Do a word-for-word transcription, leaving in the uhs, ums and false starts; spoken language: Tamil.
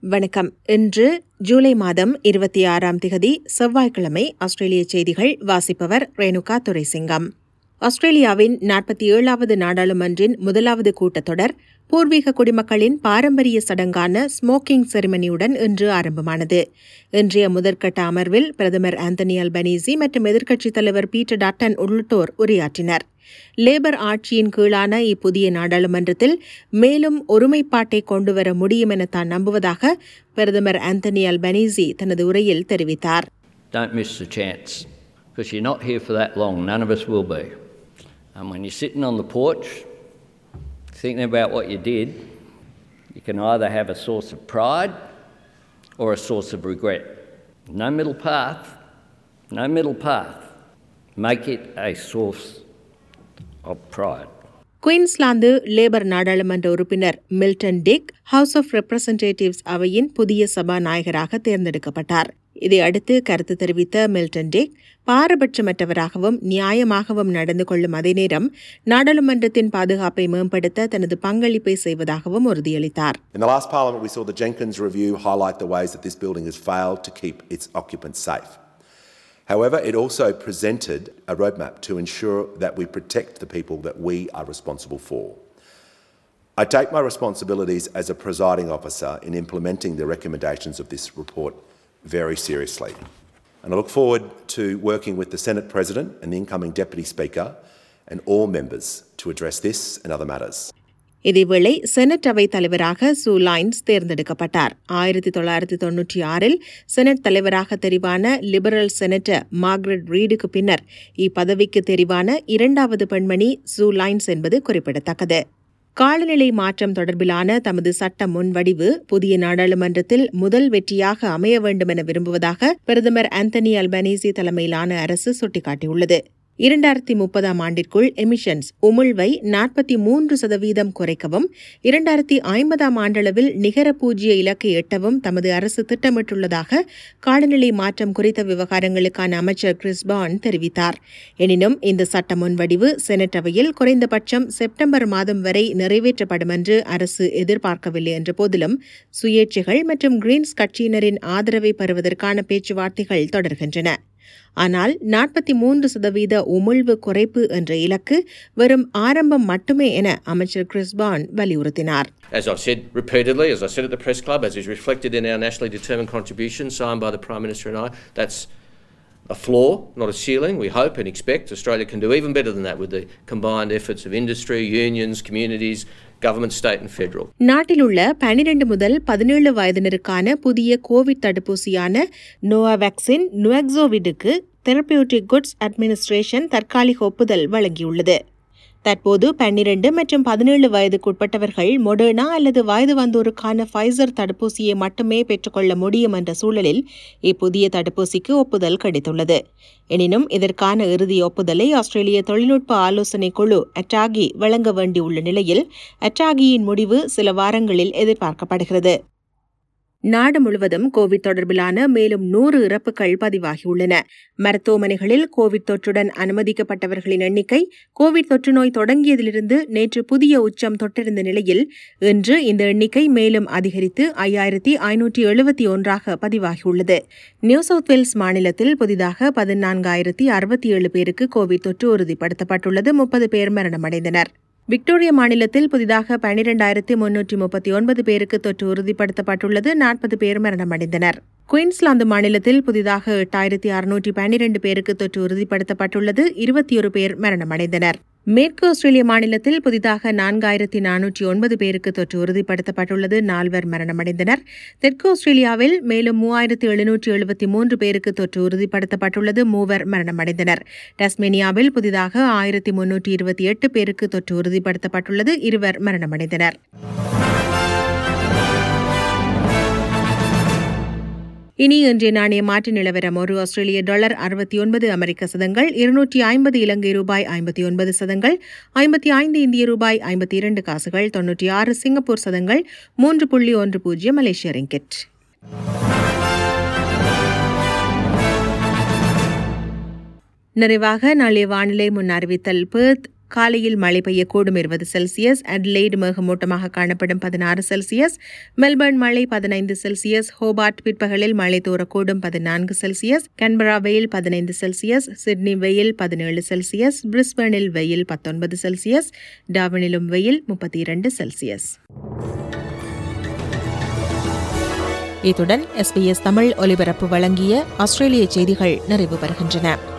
வணக்கம். இன்று ஜூலை மாதம் இருபத்தி ஆறாம் திகதி செவ்வாய்க்கிழமை. ஆஸ்திரேலிய செய்திகள் வாசிப்பவர் ரேணுகா துரைசிங்கம். ஆஸ்திரேலியாவின் நாற்பத்தி ஏழாவது நாடாளுமன்றின் முதலாவது கூட்டத்தொடர் பூர்வீக குடிமக்களின் பாரம்பரிய சடங்கான ஸ்மோக்கிங் செரிமனியுடன் இன்று ஆரம்பமானது. இன்றைய முதற்கட்ட அமர்வில் பிரதமர் ஆந்தனி அல்பனீசி மற்றும் எதிர்க்கட்சித் தலைவர் பீட்டர் டட்டன் உள்ளிட்டோர் உரையாற்றினர். லேபர் ஆட்சியின் கீழான இப்புதிய நாடாளுமன்றத்தில் மேலும் ஒருமைப்பாட்டை கொண்டுவர முடியும் என தான் நம்புவதாக பிரதமர் ஆந்தனி அல்பனீசி தனது உரையில் தெரிவித்தார். Don't miss the chance, because you're not here for that long. None of us will be. And when you're sitting on the porch, thinking about what you did, you can either have a source of pride or a source of regret. No middle path. No middle path. Make it a source of pride. Queensland Labor நாடாளுமன்ற உறுப்பினர் Milton Dick house of representatives அவையின் புதிய சபாநாயகராக தேர்ந்தெடுக்கப்பட்டார். இதையடுத்து கருத்து தெரிவித்த மில்டன் டிக் பாரபட்சமற்றவராகவும் நியாயமாகவும் நடந்து கொள்ளும் அதே நேரம் நாடாளுமன்றத்தின் பாதுகாப்பை மேம்படுத்த தனது பங்களிப்பை செய்வதாகவும் உறுதியளித்தார். In the last parliament we saw the Jenkins review highlight the ways that this building has failed to keep its occupants safe. However, it also presented a roadmap to ensure that we protect the people that we are responsible for. I take my responsibilities as a presiding officer in implementing the recommendations of this report very seriously. And I look forward to working with the Senate President and the incoming Deputy Speaker and all members to address this and other matters. இதேவேளை செனட் அவைத் தலைவராக சூ லைன்ஸ் தேர்ந்தெடுக்கப்பட்டார். ஆயிரத்தி தொள்ளாயிரத்தி தொன்னூற்றி ஆறில் செனட் தலைவராக தெரிவான லிபரல் செனட்டர் மார்கரெட் ரீடுக்கு பின்னர் இப்பதவிக்கு தெரிவான இரண்டாவது பெண்மணி சூ லைன்ஸ் என்பது குறிப்பிடத்தக்கது. காலநிலை மாற்றம் தொடர்பிலான தமது சட்ட முன்வடிவு புதிய நாடாளுமன்றத்தில் முதல் வெற்றியாக அமைய வேண்டும் என விரும்புவதாக பிரதமர் ஆந்தனி அல்பனீசி தலைமையிலான அரசு சுட்டிக்காட்டியுள்ளது. இரண்டாயிரத்தி முப்பதாம் ஆண்டிற்குள் எமிஷன்ஸ் உமிழ்வை நாற்பத்தி மூன்று சதவீதம் குறைக்கவும் இரண்டாயிரத்தி ஐம்பதாம் ஆண்டளவில் நிகர பூஜ்ய இலக்கை எட்டவும் தமது அரசு திட்டமிட்டுள்ளதாக காலநிலை மாற்றம் குறித்த விவகாரங்களுக்கான அமைச்சர் கிறிஸ் பான் தெரிவித்தார். எனினும் இந்த சட்ட முன்வடிவு செனட் அவையில் குறைந்தபட்சம் செப்டம்பர் மாதம் வரை நிறைவேற்றப்படும் என்று அரசு எதிர்பார்க்கவில்லை என்ற போதிலும் சுயேட்சைகள் மற்றும் கிரீன்ஸ் கட்சியினரின் ஆதரவை பெறுவதற்கான பேச்சுவார்த்தைகள் தொடர்கின்றன. ஆனால் நாற்பத்தி மூன்று சதவீத உமிழ்வு குறைப்பு என்ற இலக்கு வெறும் ஆரம்பம் மட்டுமே என அமைச்சர் கிறிஸ் பான் வலியுறுத்தினார். As I've said repeatedly, as I said at the press club, as is reflected in our nationally determined contribution signed by the Prime Minister and I, that's a floor, not a ceiling. We hope and expect Australia can do even better than that with the combined efforts of industry, unions, communities, government, state and federal. நாட்டில் உள்ள பன்னிரண்டு முதல் பதினேழு வயதினருக்கான புதிய கோவிட் தடுப்பூசியான நோவாவேக்சின் நுவாக்சோவிடுக்கு தெரபியூட்டிக் குட்ஸ் அட்மினிஸ்ட்ரேஷன் தற்காலிக ஒப்புதல் வழங்கியுள்ளது. தற்போது பன்னிரண்டு மற்றும் பதினேழு வயதுக்குட்பட்டவர்கள் மொடர்னா அல்லது வயது வந்தோருக்கான ஃபைசர் தடுப்பூசியை மட்டுமே பெற்றுக்கொள்ள முடியும் என்ற சூழலில் இப்புதிய தடுப்பூசிக்கு ஒப்புதல் கிடைத்துள்ளது. எனினும் இதற்கான இறுதி ஒப்புதலை ஆஸ்திரேலிய தொழில்நுட்ப ஆலோசனை குழு அட்டாகி வழங்க வேண்டியுள்ள நிலையில் அட்டாகியின் முடிவு சில வாரங்களில் எதிர்பார்க்கப்படுகிறது. நாடு முழுவதும் கோவிட் தொடர்பிலான மேலும் நூறு இறப்புகள் பதிவாகியுள்ளன. மருத்துவமனைகளில் கோவிட் தொற்றுடன் அனுமதிக்கப்பட்டவர்களின் எண்ணிக்கை கோவிட் தொற்று நோய் தொடங்கியதிலிருந்து நேற்று புதிய உச்சம் தொட்டிருந்த நிலையில் இன்று இந்த எண்ணிக்கை மேலும் அதிகரித்து ஐயாயிரத்தி ஐநூற்றி எழுபத்தி ஒன்றாக பதிவாகியுள்ளது. நியூ சவுத் வேல்ஸ் மாநிலத்தில் புதிதாக பதினான்காயிரத்தி அறுபத்தி ஏழு பேருக்கு கோவிட் தொற்று உறுதிப்படுத்தப்பட்டுள்ளது. முப்பது பேர் மரணமடைந்தனர். விக்டோரியா மாநிலத்தில் புதிதாக பன்னிரண்டாயிரத்தி முன்னூற்றி முப்பத்தி ஒன்பது பேருக்கு தொற்று உறுதிப்படுத்தப்பட்டுள்ளது. நாற்பது பேர் மரணமடைந்தனர். குயின்ஸ்லாந்து மாநிலத்தில் புதிதாக எட்டாயிரத்தி அறுநூற்றி பன்னிரண்டு பேருக்கு தொற்று உறுதிப்படுத்தப்பட்டுள்ளது. இருபத்தி ஒரு பேர் மரணமடைந்தனர். மேற்கு ஆஸ்திரேலிய மாநிலத்தில் புதிதாக நான்காயிரத்தி நானூற்றி ஒன்பது பேருக்கு தொற்று உறுதிப்படுத்தப்பட்டுள்ளது. நால்வர் மரணமடைந்தனர். தெற்கு ஆஸ்திரேலியாவில் மேலும் மூவாயிரத்தி எழுநூற்றி எழுபத்தி மூன்று பேருக்கு தொற்று உறுதிப்படுத்தப்பட்டுள்ளது. மூவர் மரணமடைந்தனர். டஸ்மேனியாவில் புதிதாக ஆயிரத்தி முன்னூற்றி இருபத்தி எட்டு பேருக்கு தொற்று உறுதிப்படுத்தப்பட்டுள்ளது. இருவர் மரணமடைந்தனர். இனி இன்றைய நாணய மாற்று நிலவரம். ஒரு ஆஸ்திரேலிய டாலர் அறுபத்தி ஒன்பது அமெரிக்க சதங்கள், இருநூற்றி ஐம்பது இலங்கை ரூபாய் ஐம்பத்தி ஒன்பது சதங்கள், ஐம்பத்தி ஐந்து இந்திய ரூபாய் ஐம்பத்தி இரண்டு காசுகள், தொன்னூற்றி ஆறு சிங்கப்பூர் சதங்கள், மூன்று புள்ளி ஒன்று பூஜ்ஜியம் மலேசிய ரிங்கிட். நிறைவாக நாளைய வானிலை முன் அறிவித்தல். பெர்த் காலையில் மழை பெய்யக்கூடும் இருபது செல்சியஸ், அட்லைட் மேகமூட்டமாக காணப்படும் பதினாறு செல்சியஸ், மெல்பர்ன் மழை பதினைந்து செல்சியஸ், ஹோபார்ட் பிற்பகலில் மழை தூரக்கூடும் பதினான்கு செல்சியஸ், கேன்பரா வெயில் பதினைந்து செல்சியஸ், சிட்னி வெயில் பதினேழு செல்சியஸ், பிரிஸ்பனில் வெயில் பத்தொன்பது செல்சியஸ், டார்வினிலும் வெயில் முப்பத்தி இரண்டு செல்சியஸ். இத்துடன் எஸ்பிஎஸ் தமிழ் ஒலிபரப்பு வழங்கிய ஆஸ்திரேலிய செய்திகள் நிறைவு பெறுகின்றன.